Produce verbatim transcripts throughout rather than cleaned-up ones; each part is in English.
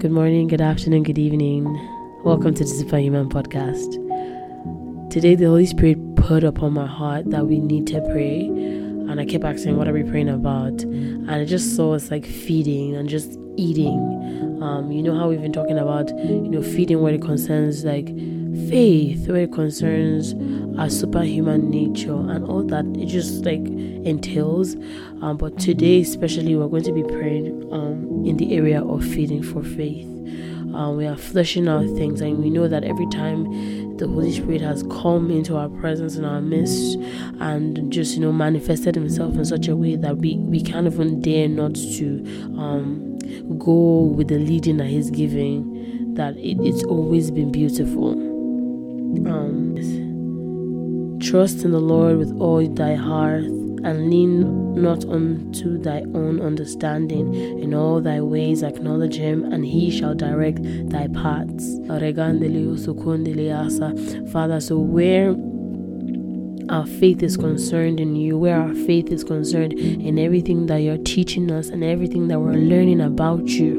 good morning, good afternoon, good evening. Welcome to the Superhuman Podcast. Today, the Holy Spirit put upon my heart that we need to pray. And I kept asking, what are we praying about? And I just saw it's like feeding and just eating. Um, you know how we've been talking about, you know, feeding where it concerns like faith, where it concerns our superhuman nature and all that it just like entails. Um, but today, especially, we're going to be praying um, in the area of feeding for faith. Um, we are fleshing out things, and we know that every time the Holy Spirit has come into our presence in our midst and just, you know, manifested himself in such a way that we, we can't even dare not to um, go with the leading that he's giving, that it, it's always been beautiful. Um, Trust in the Lord with all thy heart, and lean not unto thy own understanding. In all thy ways acknowledge him, and he shall direct thy paths. Father, so where our faith is concerned in you, where our faith is concerned in everything that you're teaching us and everything that we're learning about you,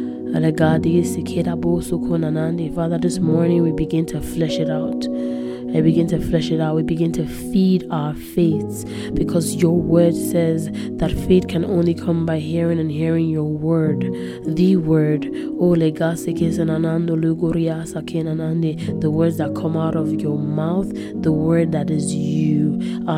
Father, this morning we begin to flesh it out. I begin to flesh it out. We begin to feed our faiths, because your word says that faith can only come by hearing, and hearing your word, the word. The words that come out of your mouth, the word that is you.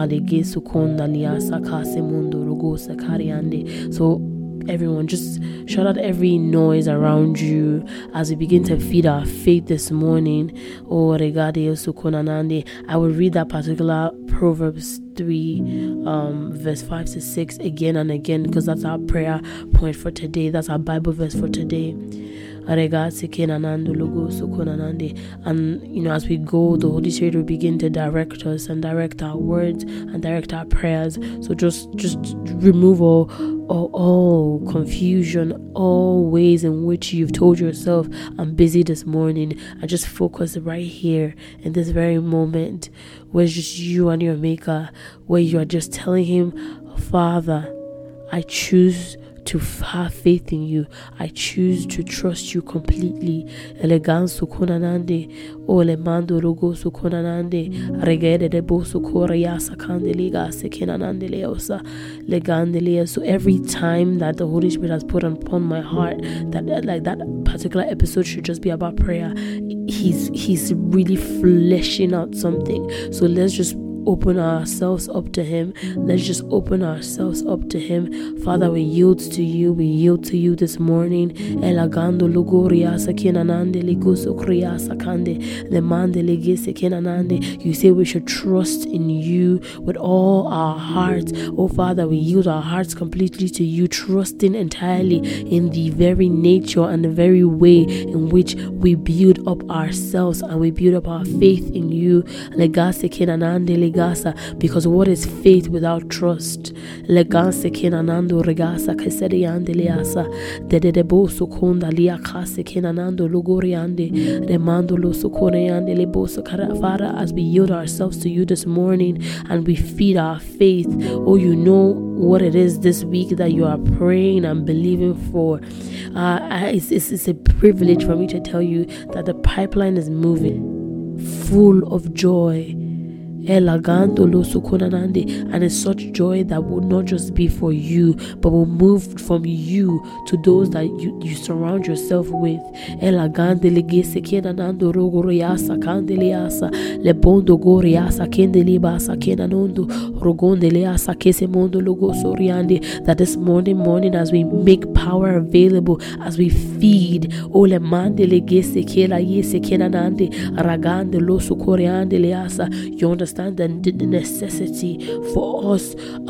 So everyone, just shut out every noise around you as we begin to feed our faith this morning. Oh, regade sukonanande. I will read that particular Proverbs three, um, verse five to six again and again, because that's our prayer point for today. That's our Bible verse for today. And you know, as we go, the Holy Spirit will begin to direct us and direct our words and direct our prayers. So just just remove all all, all confusion, all ways in which you've told yourself, I'm busy this morning, and just focus right here in this very moment where it's just you and your Maker, where you are just telling him, Father, I choose to have faith in you. I choose to trust you completely. Elegansu konanande, ole mando logo su konanande, regede de bosu korea sakande liga sekenanande leosa, legande lea. So every time that the Holy Spirit has put upon my heart that like that particular episode should just be about prayer, he's he's really fleshing out something. So let's just open ourselves up to him. Let's just open ourselves up to him. Father, we yield to you. We yield to you this morning. Elagando logoria sakinanande ligoso kriya sakande lemande legese kinanande. You say we should trust in you with all our hearts. Oh Father, we yield our hearts completely to you, trusting entirely in the very nature and the very way in which we build up ourselves and we build up our faith in you. Legase kinanande because what is faith without trust? Leganse kinanando regasa keseriande liasa dedebo sukonda lia kase kinanando logoriande remando lo sukoreande leboso karafara. As we yield ourselves to you this morning and we feed our faith, oh, you know what it is this week that you are praying and believing for. Uh, it's, it's, it's a privilege for me to tell you that the pipeline is moving full of joy. And it's such joy that will not just be for you, but will move from you to those that you, you surround yourself with. That this morning morning as we make power available, as we feed, you understand the necessity for us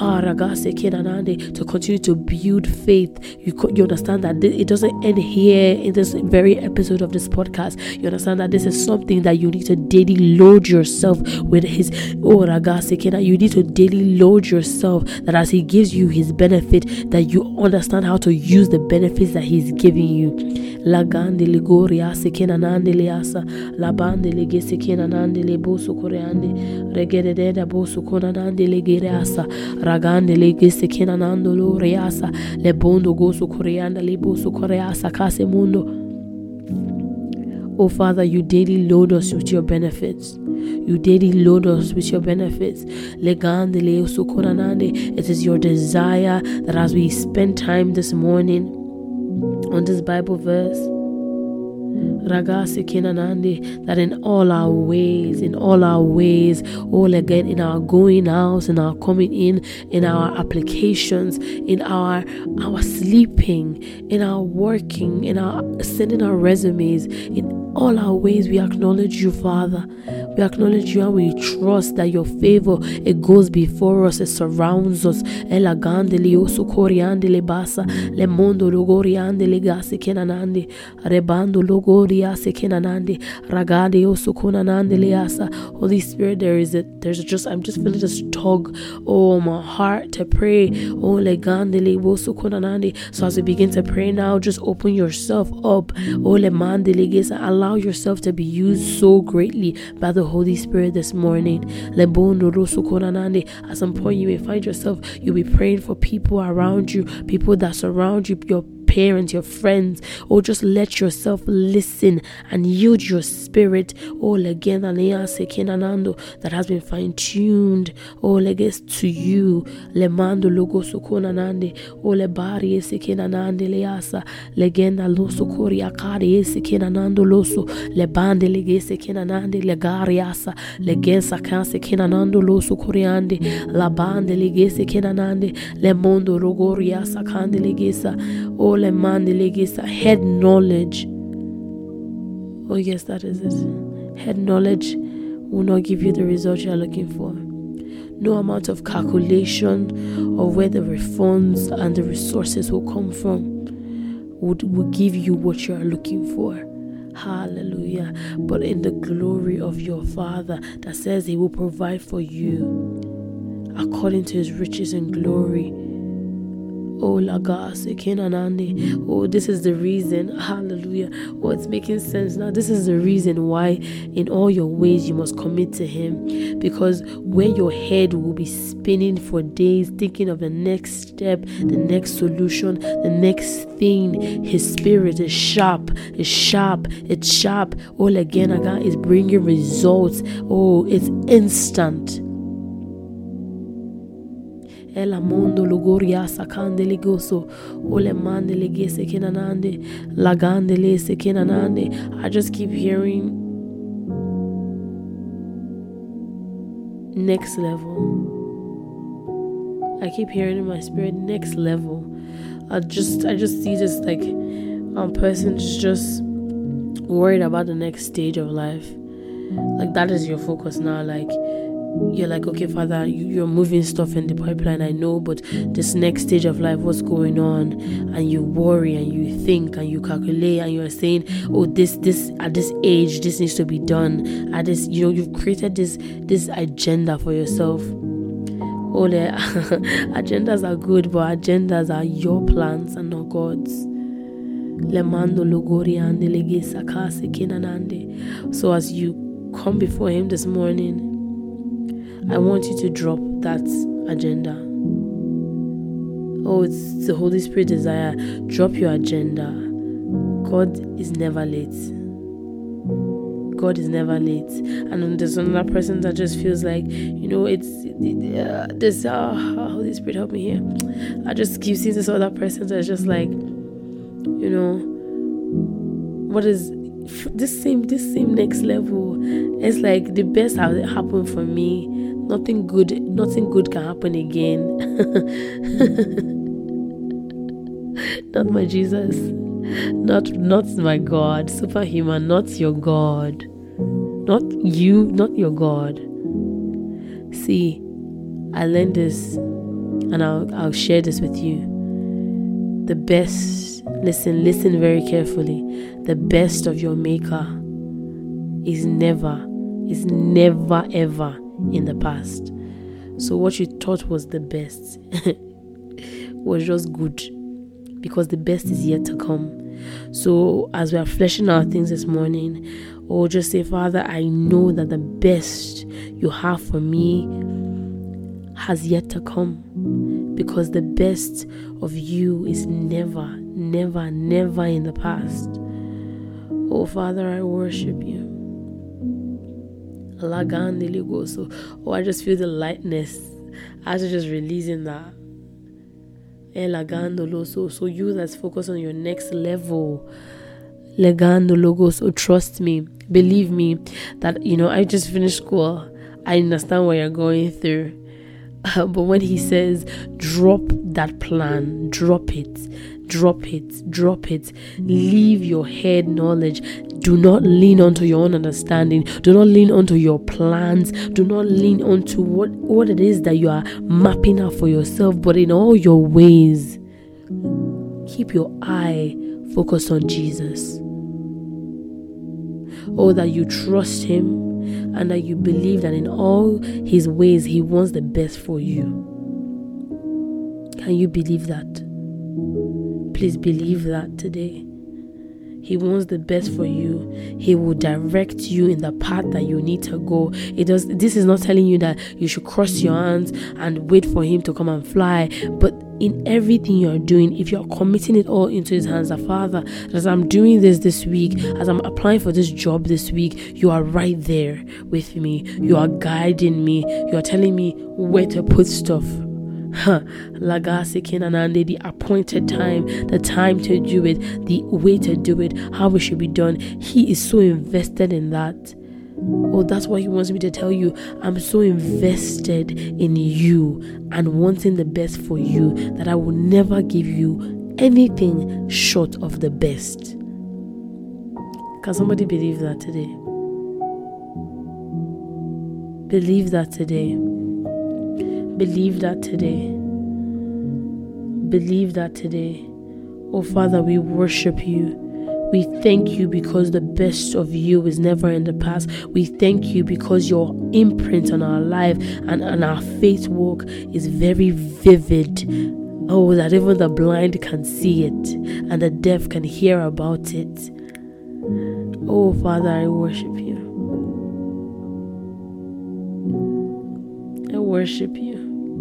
to continue to build faith. You, you understand that it doesn't end here in this very episode of this podcast. You understand that this is something that you need to daily load yourself with his oh you need to daily load yourself, that as he gives you his benefit, that you understand how to use the benefits that he's giving you. Lagande ligoria sekena nande liasa labande lege sekena nande leboso koreande regede de boso kona nande lege asa ragande lege sekena nando lo reasa lebondo goso koreanda leboso koreasa kase mundo. Oh Father, you daily load us with your benefits. You daily load us with your benefits. It is your desire that as we spend time this morning on this Bible verse, that in all our ways, in all our ways, all again, in our going out, in our coming in, in our applications, in our our sleeping, in our working, in our sending our resumes, in all our ways, we acknowledge you, Father. We acknowledge you and we trust that your favor, it goes before us, it surrounds us. Elagandele osukoriandele basa le mondo logoriandele gasi kenanande rebando logoria se kenanande ragade osukonanandele asa. Holy Spirit, there is a there's just I'm just feeling this tug, oh my heart to pray. Oh legandele osukonanande. So as we begin to pray now, just open yourself up. Oh le mandele gesa, allow yourself to be used so greatly by the Holy Spirit this morning. At some point you may find yourself, you'll be praying for people around you, people that surround you, your parents, your friends, or just let yourself listen and yield your spirit, oh again, that has been fine-tuned, oh leges to you. Lemando logo sukonanande, oh lebari esekenanande leasa, legenda loso kori akari esekenanando loso, lebande legese kenanande legariasa, legensa kanse kenanando loso koriande, labande legese kenanande, lemondo logoriasa kande legesa, oh head knowledge. Oh yes, that is it. Head knowledge will not give you the result you are looking for. No amount of calculation of where the funds and the resources will come from would will give you what you are looking for. Hallelujah. But in the glory of your Father that says he will provide for you according to his riches and glory. Oh, Lagas, Kenanande. Oh, this is the reason. Hallelujah. Oh, it's making sense now. This is the reason why in all your ways you must commit to him. Because where your head will be spinning for days, thinking of the next step, the next solution, the next thing, his spirit is sharp, is sharp, it's sharp. All again, again is bringing results. Oh, it's instant. Ela mondo logoria sakandele goso ole mandele gese kenanande lagandele se kenanande. I just keep hearing next level. I keep hearing in my spirit next level. I just I just see this like um person just worried about the next stage of life. Like that is your focus now. Like you're like, okay, Father, you're moving stuff in the pipeline, I know, but this next stage of life, what's going on? And you worry and you think and you calculate and you're saying, oh, this, this, at this age, this needs to be done. At this, you know, you've created this, this agenda for yourself. Oh, the agendas are good, but agendas are your plans and not God's. So as you come before him this morning, I want you to drop that agenda. Oh, it's the Holy Spirit desire. Drop your agenda. God is never late. God is never late. And then there's another person that just feels like, you know, it's it, uh, this. Uh, Holy Spirit, help me here. I just keep seeing this other person that's just like, you know, what is this same this same next level? It's like the best has happened for me. Nothing good, nothing good can happen again. Not my Jesus, not not my God, superhuman, not your God, not you, not your God. See, I learned this, and I'll I'll share this with you. The best, listen, listen very carefully. The best of your Maker is never, is never ever in the past. So what you thought was the best was just good, because the best is yet to come. So as we are fleshing out things this morning, or just say, Father, I know that the best you have for me has yet to come, because the best of you is never, never, never in the past. Oh, Father, I worship you. So, oh, I just feel the lightness after just releasing that. So, so you that's focused on your next level. Legando logo. So trust me, believe me, that you know I just finished school. I understand what you're going through. Uh, but when he says, drop that plan, drop it, drop it, drop it, leave your head knowledge. Do not lean onto your own understanding. Do not lean onto your plans. Do not lean onto what, what it is that you are mapping out for yourself. But in all your ways, keep your eye focused on Jesus. Oh, that you trust him and that you believe that in all his ways, he wants the best for you. Can you believe that? Please believe that today. He wants the best for you. He will direct you in the path that you need to go. It does. This is not telling you that you should cross your hands and wait for him to come and fly. But in everything you're doing, if you're committing it all into his hands, the Father, as I'm doing this this week, as I'm applying for this job this week, you are right there with me. You are guiding me. You are telling me where to put stuff. Lagasi Kinanande, the appointed time, the time to do it, the way to do it, how it should be done. He is so invested in that. Oh, that's why he wants me to tell you, I'm so invested in you and wanting the best for you that I will never give you anything short of the best. Can somebody believe that today? Believe that today. Believe that today. Believe that today. Oh, Father, we worship you. We thank you because the best of you is never in the past. We thank you because your imprint on our life and on our faith walk is very vivid. Oh, that even the blind can see it and the deaf can hear about it. Oh, Father, I worship you. I worship you.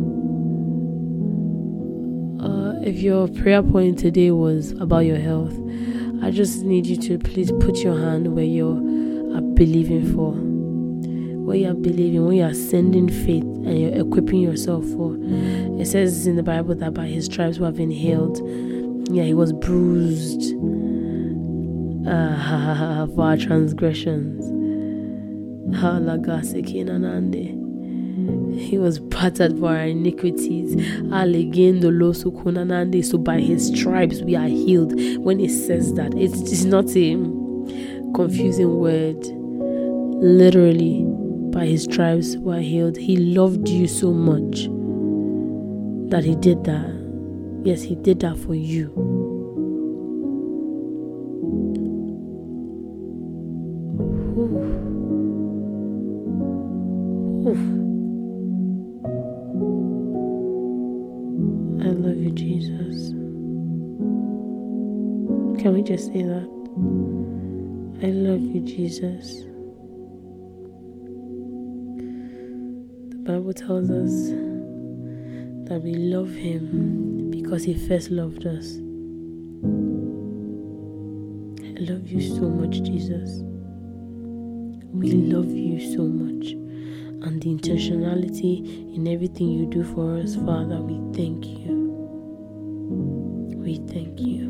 Uh, if your prayer point today was about your health, I just need you to please put your hand where you are believing for, where you are believing, where you are sending faith and you're equipping yourself for. It says in the Bible that by his stripes we have been healed. Yeah, he was bruised uh, for our transgressions. He was battered for our iniquities. So by his stripes we are healed. When it says that, it's not a confusing word. Literally, by his stripes we are healed. He loved you so much that he did that. Yes, he did that for you. Ooh. Ooh. I love you, Jesus. Can we just say that? I love you, Jesus. The Bible tells us that we love him because he first loved us. I love you so much, Jesus. We love you so much. And the intentionality in everything you do for us, Father, we thank you. We thank you.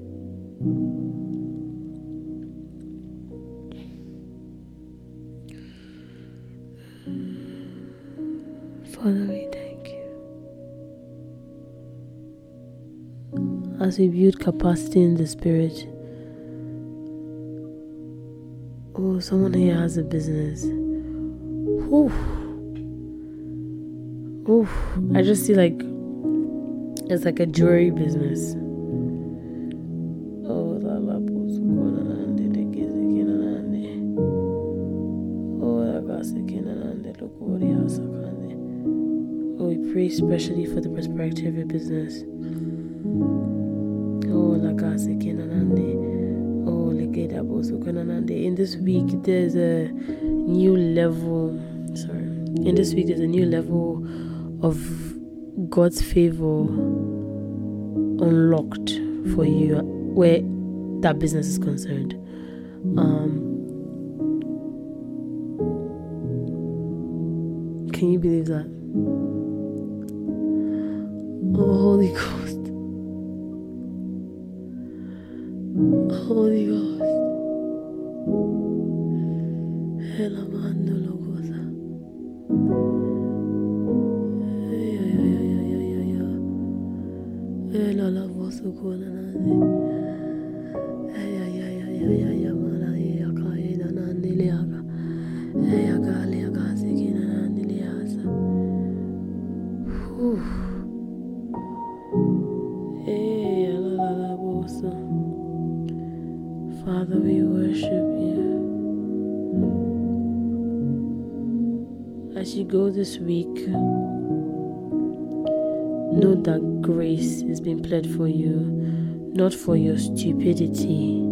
Father, we thank you. As we build capacity in the Spirit, oh, someone here has a business. Oof. Oof. I just see like it's like a jewelry business. Oh, oh, we pray especially for the prosperity of your business. Oh, in this week there's a new level. Sorry. In this week, there's a new level of God's favor unlocked for you where that business is concerned. Um, can you believe that? Oh, Holy Ghost. Holy Ghost. Elamando logosa. Ya ya ya ya ya ya ya. Ela la voz ukona nani. Ya ya ya ya ya ya mara ya kai na nani leaga. Ya ga leaga sikina nani leasa. Hey la la la voz. Father, we worship you. As you go this week, know that grace is being pled for you, not for your stupidity,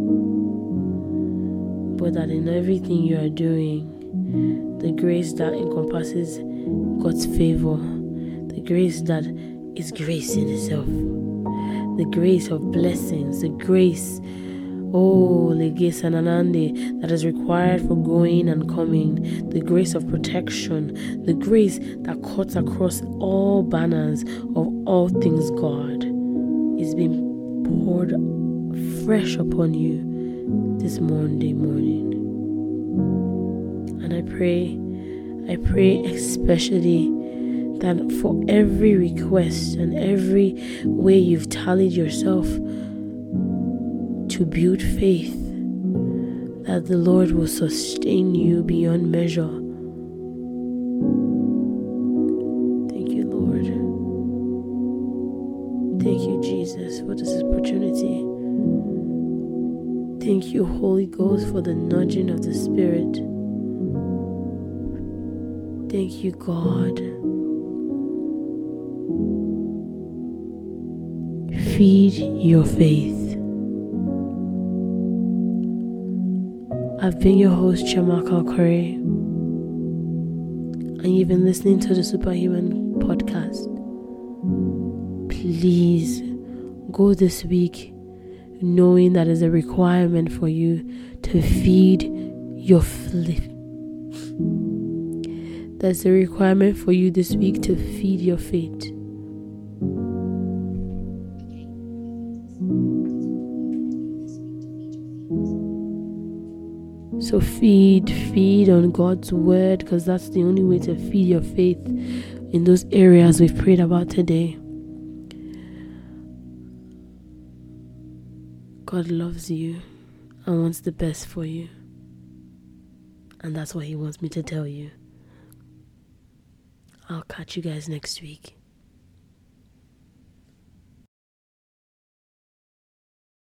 but that in everything you are doing, the grace that encompasses God's favor, the grace that is grace in itself, the grace of blessings, the grace Oh, Legesananande, that is required for going and coming, the grace of protection, the grace that cuts across all banners of all things God, is being poured fresh upon you this Monday morning. And I pray, I pray especially that for every request and every way you've tallied yourself to build faith, that the Lord will sustain you beyond measure. Thank you, Lord. Thank you, Jesus, for this opportunity. Thank you, Holy Ghost, for the nudging of the Spirit. Thank you, God. Feed your faith. I've been your host, Chiamaka Curry, and you've been listening to the Superhuman Podcast. Please go this week knowing that is a requirement for you to feed your faith. That's a requirement for you this week to feed your faith. So feed, feed on God's word, because that's the only way to feed your faith in those areas we've prayed about today. God loves you and wants the best for you. And that's what He wants me to tell you. I'll catch you guys next week.